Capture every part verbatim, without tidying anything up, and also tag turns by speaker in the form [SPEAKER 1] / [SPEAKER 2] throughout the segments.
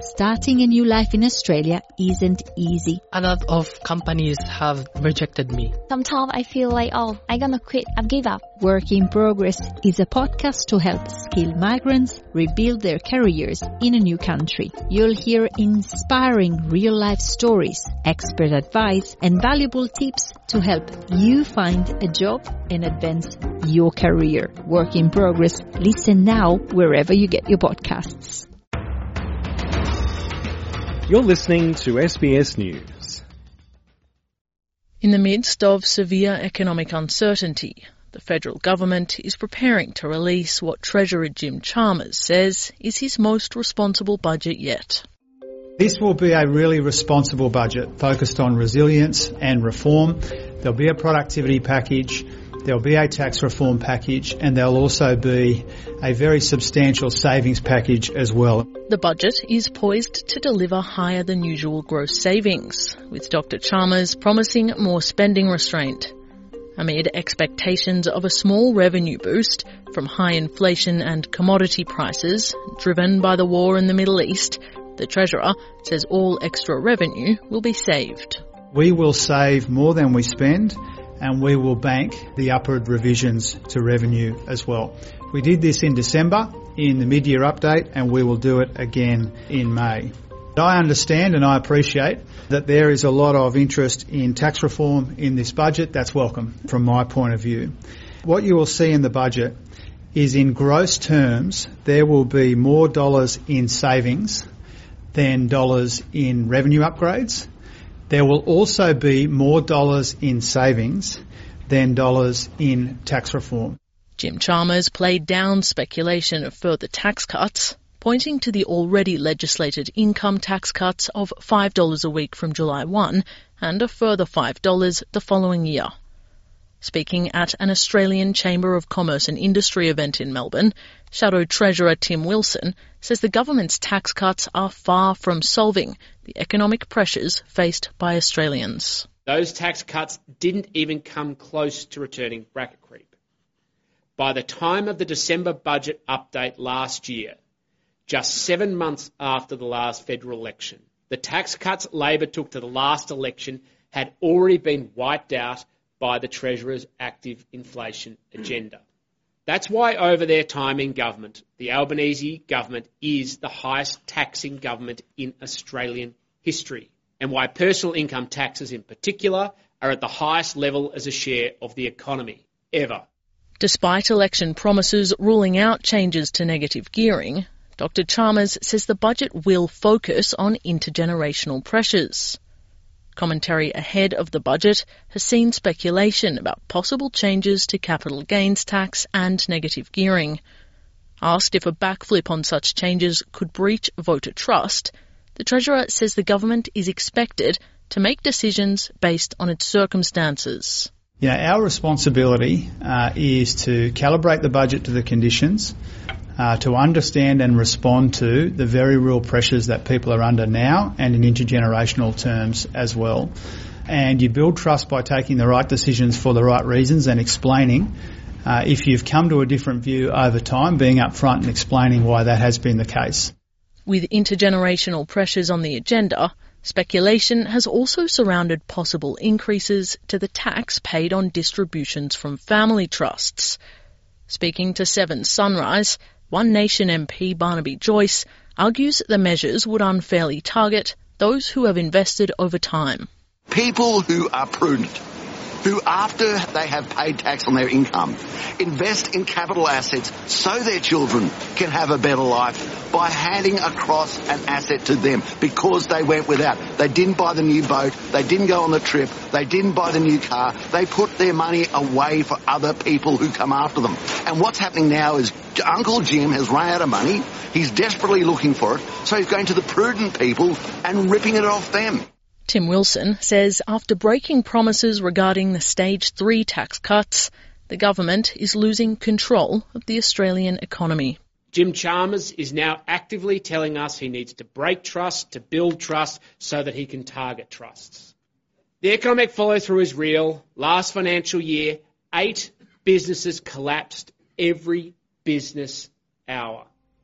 [SPEAKER 1] Starting a new life in Australia isn't easy.
[SPEAKER 2] A lot of companies have rejected me.
[SPEAKER 3] Sometimes I feel like, oh, I'm gonna quit, I've give up.
[SPEAKER 1] Work in Progress is a podcast to help skilled migrants rebuild their careers in a new country. You'll hear inspiring real-life stories, expert advice, and valuable tips to help you find a job and advance your career. Work in Progress. Listen now wherever you get your podcasts.
[SPEAKER 4] You're listening to S B S News.
[SPEAKER 5] In the midst of severe economic uncertainty, the federal government is preparing to release what Treasurer Jim Chalmers says is his most responsible budget yet.
[SPEAKER 6] This will be a really responsible budget focused on resilience and reform. There'll be a productivity package, there'll be a tax reform package, and there'll also be a very substantial savings package as well.
[SPEAKER 5] The budget is poised to deliver higher than usual gross savings, with Doctor Chalmers promising more spending restraint. Amid expectations of a small revenue boost from high inflation and commodity prices driven by the war in the Middle East, the Treasurer says all extra revenue will be saved.
[SPEAKER 6] We will save more than we spend, and we will bank the upward revisions to revenue as well. We did this in December in the mid-year update, and we will do it again in May. I understand and I appreciate that there is a lot of interest in tax reform in this budget. That's welcome from my point of view. What you will see in the budget is, in gross terms, there will be more dollars in savings than dollars in revenue upgrades. There will also be more dollars in savings than dollars in tax reform.
[SPEAKER 5] Jim Chalmers played down speculation of further tax cuts, pointing to the already legislated income tax cuts of five dollars a week from July first and a further five dollars the following year. Speaking at an Australian Chamber of Commerce and Industry event in Melbourne, Shadow Treasurer Tim Wilson says the government's tax cuts are far from solving the economic pressures faced by Australians.
[SPEAKER 7] Those tax cuts didn't even come close to returning bracket creep. By the time of the December budget update last year, just seven months after the last federal election, the tax cuts Labor took to the last election had already been wiped out by the Treasurer's active inflation agenda. That's why over their time in government, the Albanese government is the highest taxing government in Australian history, and why personal income taxes in particular are at the highest level as a share of the economy ever.
[SPEAKER 5] Despite election promises ruling out changes to negative gearing, Doctor Chalmers says the budget will focus on intergenerational pressures. Commentary ahead of the budget has seen speculation about possible changes to capital gains tax and negative gearing. Asked if a backflip on such changes could breach voter trust, the Treasurer says the government is expected to make decisions based on its circumstances.
[SPEAKER 6] You know, our responsibility uh, is to calibrate the budget to the conditions, Uh, to understand and respond to the very real pressures that people are under now and in intergenerational terms as well. And you build trust by taking the right decisions for the right reasons and explaining, uh, if you've come to a different view over time, being upfront and explaining why that has been the case.
[SPEAKER 5] With intergenerational pressures on the agenda, speculation has also surrounded possible increases to the tax paid on distributions from family trusts. Speaking to Seven Sunrise, One Nation M P Barnaby Joyce argues the measures would unfairly target those who have invested over time.
[SPEAKER 8] People who are prudent, who after they have paid tax on their income, invest in capital assets so their children can have a better life by handing across an asset to them because they went without. They didn't buy the new boat, they didn't go on the trip, they didn't buy the new car, they put their money away for other people who come after them. And what's happening now is Uncle Jim has run out of money, he's desperately looking for it, so he's going to the prudent people and ripping it off them.
[SPEAKER 5] Tim Wilson says after breaking promises regarding the Stage three tax cuts, the government is losing control of the Australian economy.
[SPEAKER 7] Jim Chalmers is now actively telling us he needs to break trust to build trust so that he can target trusts. The economic follow-through is real. Last financial year, eight businesses collapsed every business hour.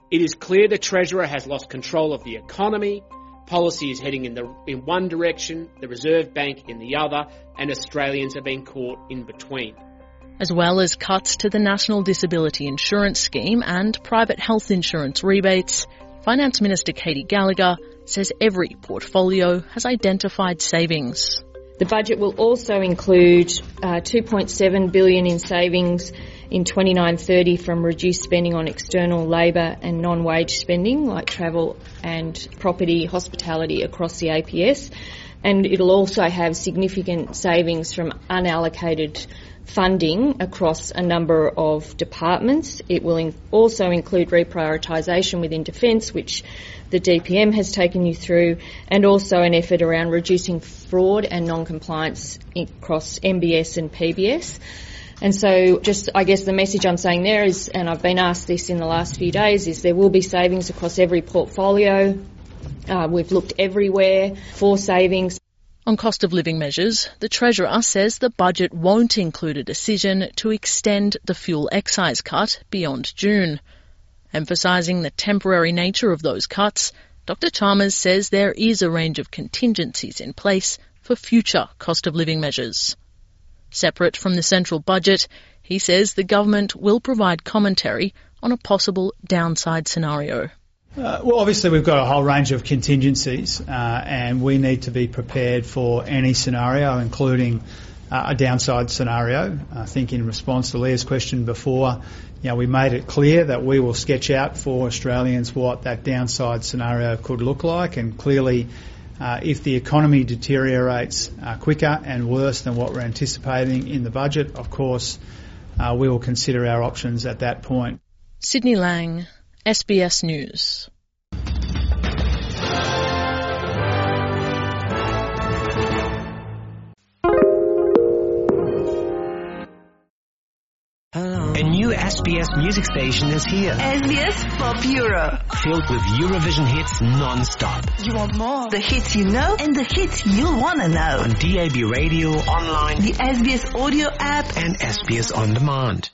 [SPEAKER 7] It is clear the Treasurer has lost control of the economy, policy is heading in, the, in one direction, the Reserve Bank in the other, and Australians have been caught in between.
[SPEAKER 5] As well as cuts to the National Disability Insurance Scheme and private health insurance rebates, Finance Minister Katy Gallagher says every portfolio has identified savings.
[SPEAKER 9] The budget will also include uh, two point seven billion dollars in savings in twenty-nine thirty from reduced spending on external labour and non-wage spending like travel and property, hospitality across the A P S. And it'll also have significant savings from unallocated funding across a number of departments. It will in- also include reprioritisation within Defence, which the D P M has taken you through, and also an effort around reducing fraud and non-compliance across M B S and P B S. And so just, I guess the message I'm saying there is, and I've been asked this in the last few days, is there will be savings across every portfolio. Uh, we've looked everywhere for savings.
[SPEAKER 5] On cost of living measures, the Treasurer says the budget won't include a decision to extend the fuel excise cut beyond June. Emphasising the temporary nature of those cuts, Doctor Chalmers says there is a range of contingencies in place for future cost of living measures. Separate from the central budget, he says the government will provide commentary on a possible downside scenario.
[SPEAKER 6] Uh, well, obviously we've got a whole range of contingencies uh, and we need to be prepared for any scenario, including uh, a downside scenario. I think in response to Leah's question before, you know, we made it clear that we will sketch out for Australians what that downside scenario could look like, and clearly uh, if the economy deteriorates uh, quicker and worse than what we're anticipating in the budget, of course uh, we will consider our options at that point.
[SPEAKER 5] Sydney Lang, S B S News.
[SPEAKER 10] A new S B S music station is here.
[SPEAKER 11] S B S Pop Euro.
[SPEAKER 10] Filled with Eurovision hits non-stop.
[SPEAKER 11] You want more? The hits you know and the hits you'll want to know.
[SPEAKER 10] On D A B radio, online,
[SPEAKER 11] the S B S audio app,
[SPEAKER 10] and S B S On Demand.